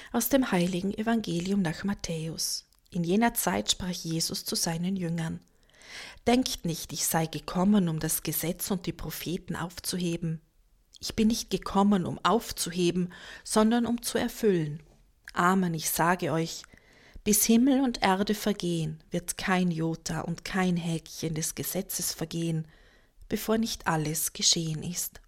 Aus dem heiligen Evangelium nach Matthäus. In jener Zeit sprach Jesus zu seinen Jüngern: Denkt nicht, ich sei gekommen, um das Gesetz und die Propheten aufzuheben. Ich bin nicht gekommen, um aufzuheben, sondern um zu erfüllen. Amen, ich sage euch, bis Himmel und Erde vergehen, wird kein Jota und kein Häkchen des Gesetzes vergehen, bevor nicht alles geschehen ist.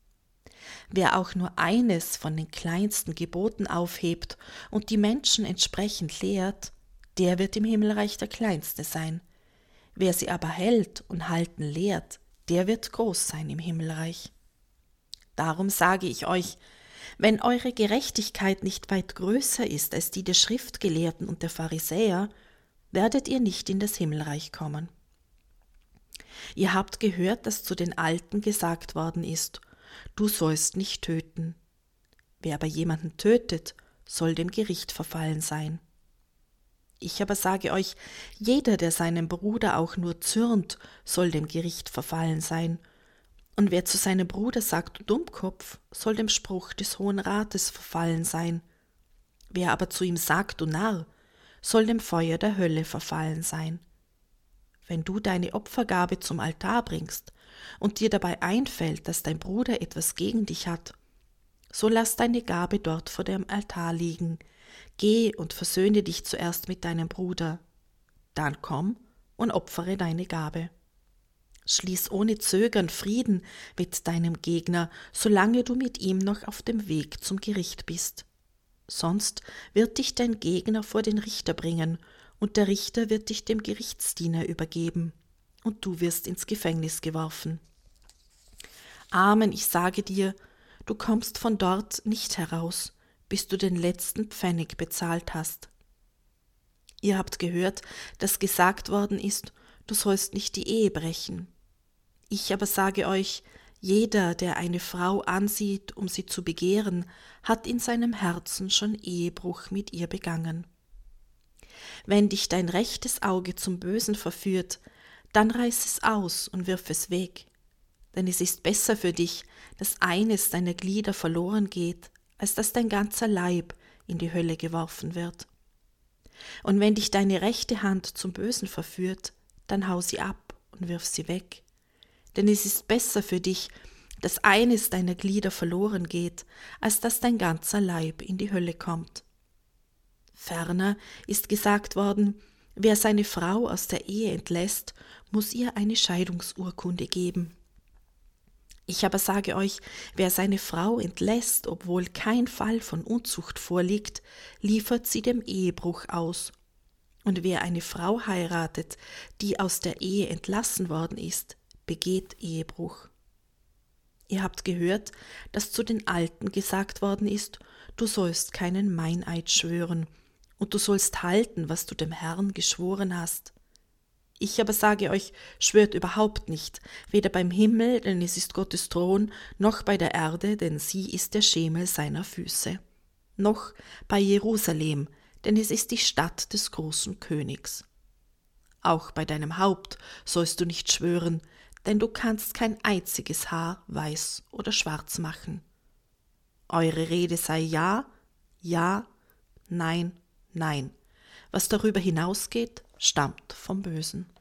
Wer auch nur eines von den kleinsten Geboten aufhebt und die Menschen entsprechend lehrt, der wird im Himmelreich der Kleinste sein. Wer sie aber hält und halten lehrt, der wird groß sein im Himmelreich. Darum sage ich euch, wenn eure Gerechtigkeit nicht weit größer ist als die der Schriftgelehrten und der Pharisäer, werdet ihr nicht in das Himmelreich kommen. Ihr habt gehört, dass zu den Alten gesagt worden ist: Du sollst nicht töten. Wer aber jemanden tötet, soll dem Gericht verfallen sein. Ich aber sage euch, jeder, der seinem Bruder auch nur zürnt, soll dem Gericht verfallen sein. Und wer zu seinem Bruder sagt, du Dummkopf, soll dem Spruch des Hohen Rates verfallen sein. Wer aber zu ihm sagt, du Narr, soll dem Feuer der Hölle verfallen sein. Wenn du deine Opfergabe zum Altar bringst und dir dabei einfällt, dass dein Bruder etwas gegen dich hat, so lass deine Gabe dort vor dem Altar liegen. Geh und versöhne dich zuerst mit deinem Bruder. Dann komm und opfere deine Gabe. Schließ ohne Zögern Frieden mit deinem Gegner, solange du mit ihm noch auf dem Weg zum Gericht bist. Sonst wird dich dein Gegner vor den Richter bringen, und der Richter wird dich dem Gerichtsdiener übergeben, und du wirst ins Gefängnis geworfen. Amen, ich sage dir, du kommst von dort nicht heraus, bis du den letzten Pfennig bezahlt hast. Ihr habt gehört, dass gesagt worden ist, du sollst nicht die Ehe brechen. Ich aber sage euch, jeder, der eine Frau ansieht, um sie zu begehren, hat in seinem Herzen schon Ehebruch mit ihr begangen. Wenn dich dein rechtes Auge zum Bösen verführt, dann reiß es aus und wirf es weg. Denn es ist besser für dich, dass eines deiner Glieder verloren geht, als dass dein ganzer Leib in die Hölle geworfen wird. Und wenn dich deine rechte Hand zum Bösen verführt, dann hau sie ab und wirf sie weg. Denn es ist besser für dich, dass eines deiner Glieder verloren geht, als dass dein ganzer Leib in die Hölle kommt. Ferner ist gesagt worden, wer seine Frau aus der Ehe entlässt, muss ihr eine Scheidungsurkunde geben. Ich aber sage euch, wer seine Frau entlässt, obwohl kein Fall von Unzucht vorliegt, liefert sie dem Ehebruch aus. Und wer eine Frau heiratet, die aus der Ehe entlassen worden ist, begeht Ehebruch. Ihr habt gehört, dass zu den Alten gesagt worden ist, du sollst keinen Meineid schwören, und du sollst halten, was du dem Herrn geschworen hast. Ich aber sage euch, schwört überhaupt nicht, weder beim Himmel, denn es ist Gottes Thron, noch bei der Erde, denn sie ist der Schemel seiner Füße, noch bei Jerusalem, denn es ist die Stadt des großen Königs. Auch bei deinem Haupt sollst du nicht schwören, denn du kannst kein einziges Haar weiß oder schwarz machen. Eure Rede sei ja, ja, nein, nein. Was darüber hinausgeht, stammt vom Bösen.